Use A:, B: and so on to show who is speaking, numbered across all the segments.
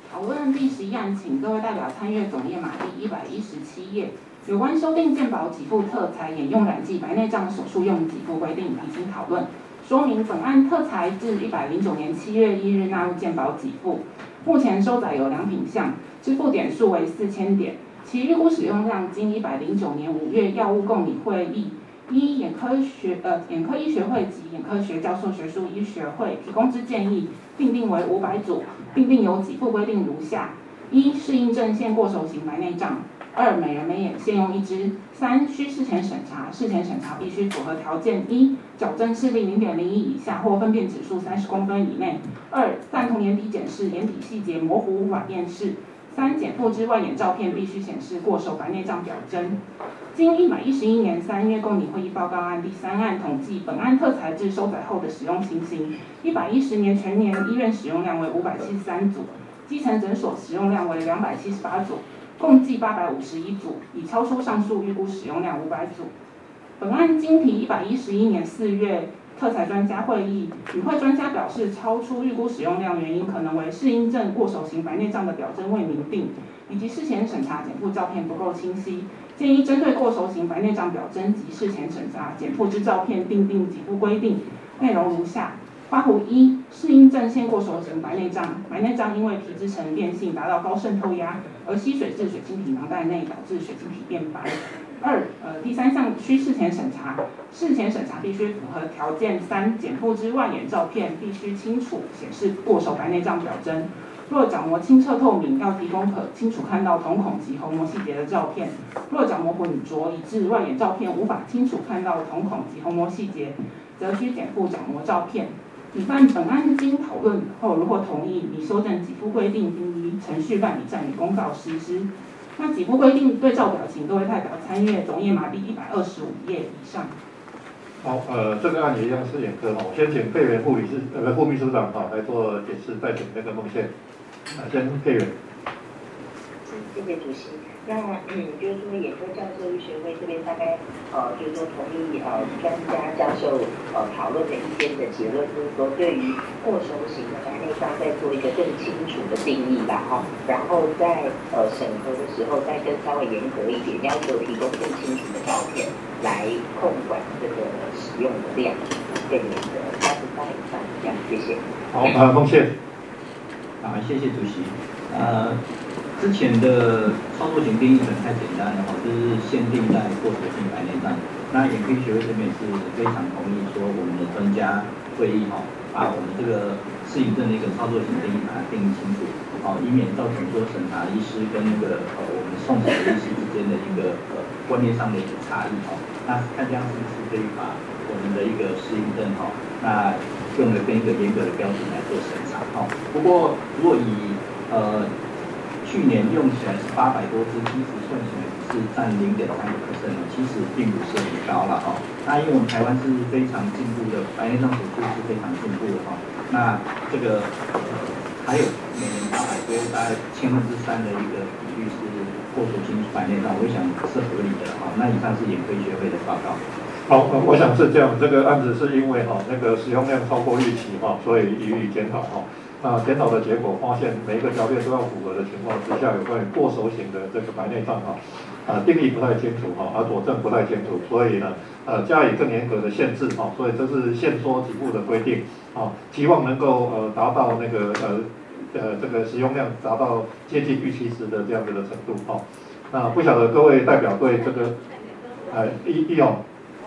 A: 讨论第11案，请各位代表参阅总页码第117页，有关修订健保给付特材沿用染剂白内障手术用给付规定提请讨论。说明本案特材自109年7月1日纳入健保给付，目前收载有2品项，支付点数为4000点，其预估使用量经109年5月药物共理会议依眼科医学会及眼科学教授学术医学会提供之建议，订定为500组，并订有给付规定如下：1、适应症现过手型白内障；2、每人每眼限用1支；3、需事前审查，事前审查必须符合条件：1、矫正视力0.01以下或分辨指数30公分以内；2、赞同眼底检视，眼底细节模糊无法辨识；3、减负之外眼照片必须显示过手白内障表征。经111年3月共理会议报告案第3案统计，本案特材至收载后的使用情形，110年全年医院使用量为573组，基层诊所使用量为278组，共计851组，已超出上述预估使用量500组。本案经提111年4月特材专家会议，与会专家表示，超出预估使用量原因可能为适应症过手型白内障的表征未明定，以及事前审查减负照片不够清晰。建议针对过手型白内障表征及事前审查减负之照片订定给付规定，内容如下：括弧1，适应症现过手型白内障，白内障因为皮质层变性达到高渗透压，而吸水至血清体囊袋内，导致血清体变白。第3项需事前审查，事前审查必须符合条件：3、减负之外眼照片必须清楚显示过手白内障表征。若角膜清澈透明，要提供可清楚看到瞳孔及虹膜细节的照片；若角膜混浊以致外眼照片无法清楚看到瞳孔及虹膜细节，则需减负角膜照片。乙办本案经讨论后，如果同意，拟修正给付规定，并依程序办理暂予公告实施。那给付规定对照表，请各位代表参阅总页码第125页以上。
B: 好，这个案也一样是眼科哈，我先请佩元副秘书长来做解释，再请那个孟宪。先佩元。
C: 谢谢主席。那就是说眼科教授医学会这边大概就是说同意专家教授讨论的意见的结论，就是说对于过手型的白内障再做一个更清楚的定义吧哈，然后在审核的时候再更稍微严格一点，要求提供更清楚的照片来控管这个使用的量，更严格，38以上这样，谢谢。
B: 好，孟宪。
D: 谢谢主席。之前的操作型定义可能太简单了哈，就是限定在过手型白内障。那眼科医学会这边也是非常同意说，我们的专家会议哈，把我们这个适应症的一个操作型定义把它定义清楚，以免造成说审查医师跟那个我们送审的医师之间的一个观念上的一个差异哈。那看这样是不是可以把我们的一个适应症哈，那用了跟一个严格的标准来做审查哈。不过如果以去年用起来是800多支，其实算起来只是占0.3%，其实并不是很高了哈。那因为我们台湾是非常进步的，白内障手术是非常进步的哈。那这个还有每年800多，大概3/1000的一个比率是过手型白内障，我想是合理的哈。那以上是眼科医学会的报告。
B: 好，我想是这样，这个案子是因为那个使用量超过预期所以予以检讨那检讨的结果发现，每一个条件都要符合的情况之下，有关于过手型的这个白内障定义不太清楚而佐证不太清楚，所以呢加以更严格的限制所以这是限缩给付的规定期望能够达到那个这个使用量达到接近预期值的这样子的程度那不晓得各位代表对这个义勇。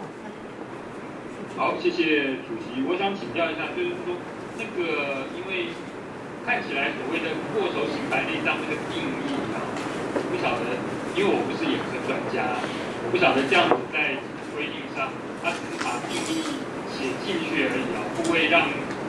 E: 好，谢谢主席。我想请教一下，就是说那个因为看起来所谓的过手型白内障这个定义我不晓得，因为我不是眼科专家，我不晓得这样子在规定上，它只是把定义写进去而已会不会让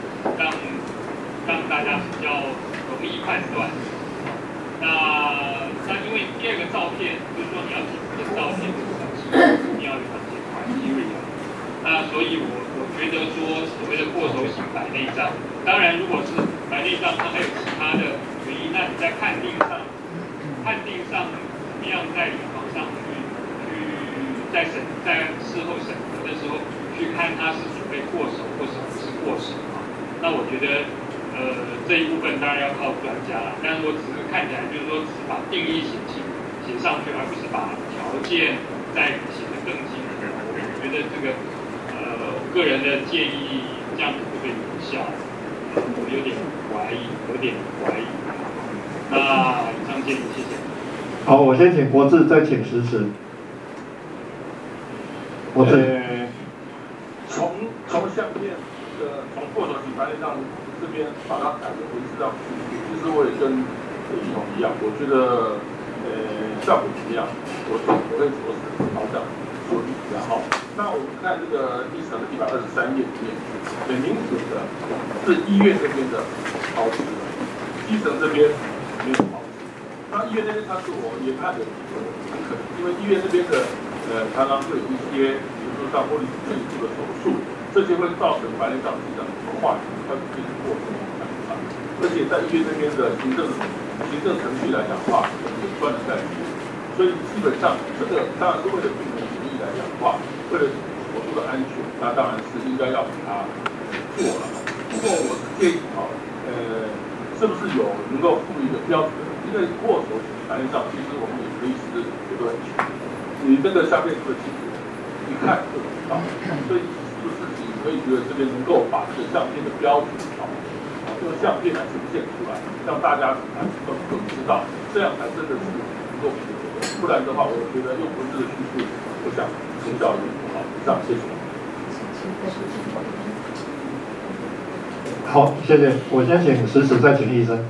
E: 大家比较容易判断？那因为第二个照片就是说你要提供的照片你要有哪些criteria？那所以我觉得说所谓的过手型白内障，当然如果是白内障，它还有其他的原因，那你在判定上怎么样在临床上在事后审核的时候去看它是所谓过手或是不是过手那我觉得这一部分当然要靠专家了，但是我只是看起来就是说，只是把定义写上去，而不是把条件再写得更精致。我觉得这个个人的建议这样子会不会有效？我有点怀疑。那以上建议，谢谢。
B: 好，我先请国志，再请实池。国志。
F: 从相片的从过手型白内障这边把它改成文字上去，其实我也跟一同一样，我觉得效果怎么样？我会着实朝向说明。然后，那我们看这个第10的123页里面，很明显的是医院这边的超支，基层这边没有超支。那医院那边它是我研判的很可能，因为医院那边的常常会有一些，比如说像玻璃内部的手术。这些会造成白内障剂的化学，它是过程而且在医院那边的行政程序来讲的话，也专门在里面，所以基本上这个当然是为了病人权益来讲的话，为了手术的安全，那当然是应该要给他做了。不过我是建议是不是有能够附一个标准？因为过手型白内障，其实我们也可以是有个很清楚，你那个下面这个镜子一看就知道，所以。所以觉得这边能够把这个相片的标准这个相片来呈现出来，让大家都知道，这样才真的是能够符合的。不然的话，我觉得用文字的叙述，我想成效也不好。以上，谢谢。
B: 好，谢谢。我先请实池，再请医生。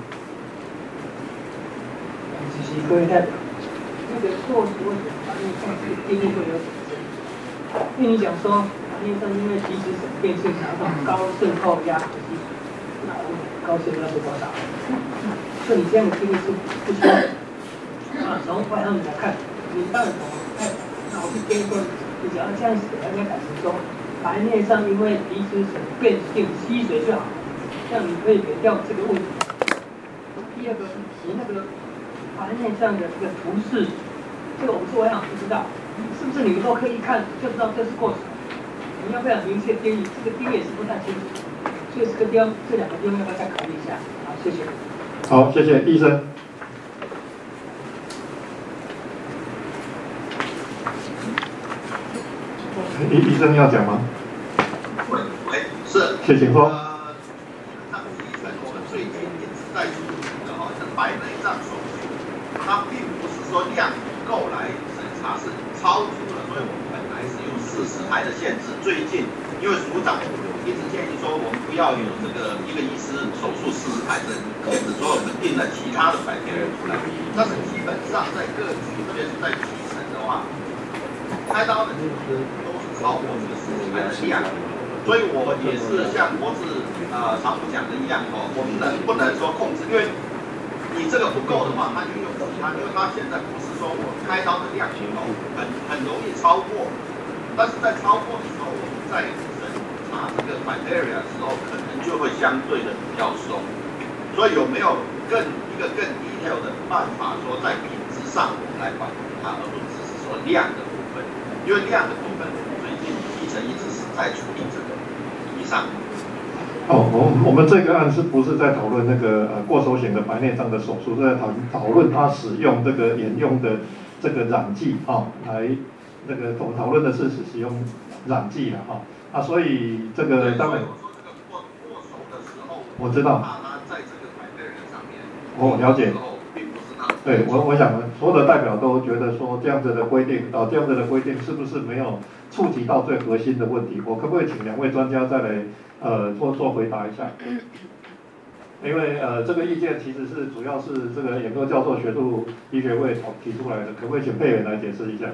G: 主席、各位代表，那个过手为什么白内障这个定义会有指针？因为你讲说。因为皮质层变性达到高渗透压的基础，那我们高渗透压是多少？所以你这样的定义是不需要的。从外行人来看，你当然从那我去接过，你只要这样写，应该改成说白内障因为皮质层变性吸水就好，这样你可以免掉这个问题。第二个，你那个白内障的这个图示，这个我们是外行不知道，是不是你们都可以一看就知道这是过手？你要不要明确定义？这个定义也是不太清楚，所以这两个地方要不要再考虑一下？好，谢谢。
B: 好，谢谢医生。医生要讲吗？
H: 喂，是。
B: 请说。
H: 张医生，我们最近一直在处理的哈，是白内障手术，它并不是说量不够来审查，是超出了，所以我们本来是用40台的限制。最近因为署长一直建议说，我们不要有这个一个医师手术40台的限制，所以我们定了其他的criteria出来。但是基本上在各区，特别是在基层的话，开刀的都是超过这个40台的量。所以我也是像国志常务讲的一样哦，我们能不能说控制？因为你这个不够的话，它就用其他，因为它现在不是说我开刀的量不够，很容易超过。但是在超过的时候，我们在审查这个 criteria 的时候，可能就会相对的比较松。所以有没有一个更 detail 的办法，说在品质上我们来管它，而不只是说量的部分？因为量的部分，最近基层一直是在处理这个。以上。
B: 我们这个案是不是在讨论那个过手型的白内障的手术？是在讨论它使用这个沿用的这个染剂来那个我们讨论的是使用染剂了所以这个当然。我知道。了解。对，我想所有的代表都觉得说这样子的规定是不是没有触及到最核心的问题？我可不可以请2位专家再来做回答一下？因为这个意见其实是主要是这个眼科教授学术医学会提出来的，可不可以请佩元来解释一下？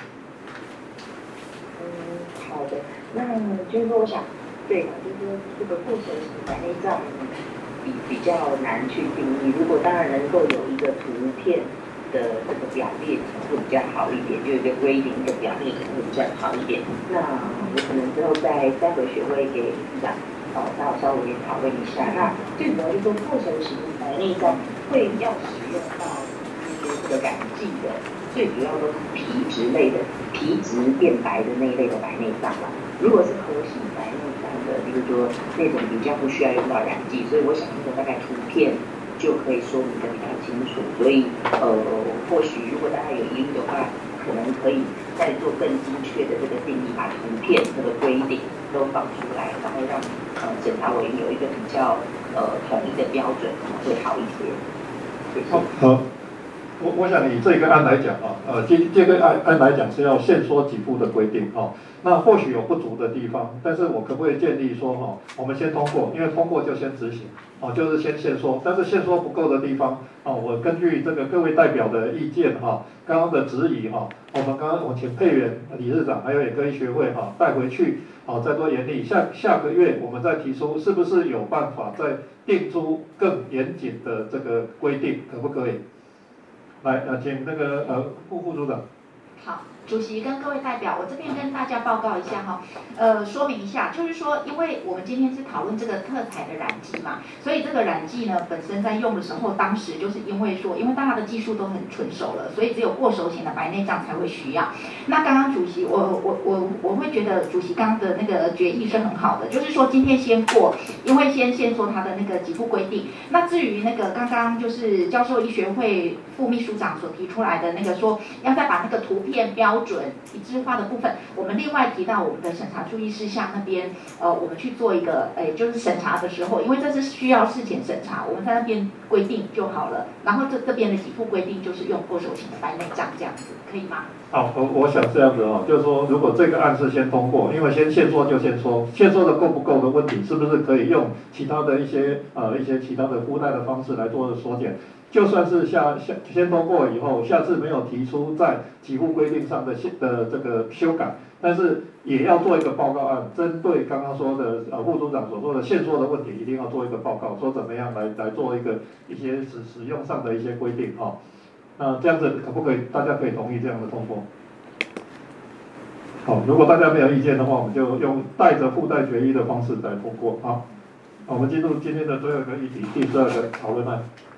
C: 好的，那就是说我想，对，就是说这个过手型白内障比较难去定义。如果当然能够有一个图片的这个表列会比较好一点，就有一个规定的表列可能会比较好一点。那我可能之后待会学会给理事长稍微讨论一下。那最主要就是说过手型白内障会要使用到一些这个染剂的，最主要都是皮质类的、皮质变白的那一类的白内障啦。如果是核型白内障的就是说那种比较不需要用到染剂，所以我想这个大概图片就可以说明的比较清楚。所以或许如果大家有疑虑的话，可能可以再做更精确的这个定义，把图片这个规定都放出来，然后让审查委员有一个比较统一的标准，会好一些。谢谢。
B: 好。我想以这个案来讲这个案来讲是要限缩给付的规定那或许有不足的地方，但是我可不可以建议说我们先通过，因为通过就先执行就是先限缩，但是限缩不够的地方我根据这个各位代表的意见刚刚的质疑我请佩元理事长还有眼科医学会带回去再做研议，下个月我们再提出是不是有办法再定出更严谨的这个规定，可不可以？来，请那个副组长。
I: 好，主席跟各位代表，我这边跟大家报告一下说明一下，就是说，因为我们今天是讨论这个特采的染剂嘛，所以这个染剂呢本身在用的时候，当时就是因为大家的技术都很纯熟了，所以只有过熟型的白内障才会需要。那刚刚主席，我会觉得主席刚刚的那个决议是很好的，就是说今天先过，因为先限缩它的那个给付规定。那至于那个刚刚就是教授医学会副秘书长所提出来的那个说，要再把那个图片标准一致化的部分，我们另外提到我们的审查注意事项那边，我们去做一个，就是审查的时候，因为这是需要事前审查，我们在那边规定就好了。然后这边的给付规定就是用过熟型的白内障这样子，可以吗？
B: 好，我想这样子就是说，如果这个案是先通过，因为先限缩就限缩，限缩的够不够的问题，是不是可以用其他的一些其他的附带的方式来做缩减？就算是先通过以后，下次没有提出在给付规定上的这个修改，但是也要做一个报告案，针对刚刚说的副组长所说的限缩的问题，一定要做一个报告，说怎么样来做一些使用上的一些规定那这样子可不可以？大家可以同意这样的通过？好，如果大家没有意见的话，我们就用带着附带决议的方式来通过。好，我们进入今天的最后一个议题，第12个讨论案。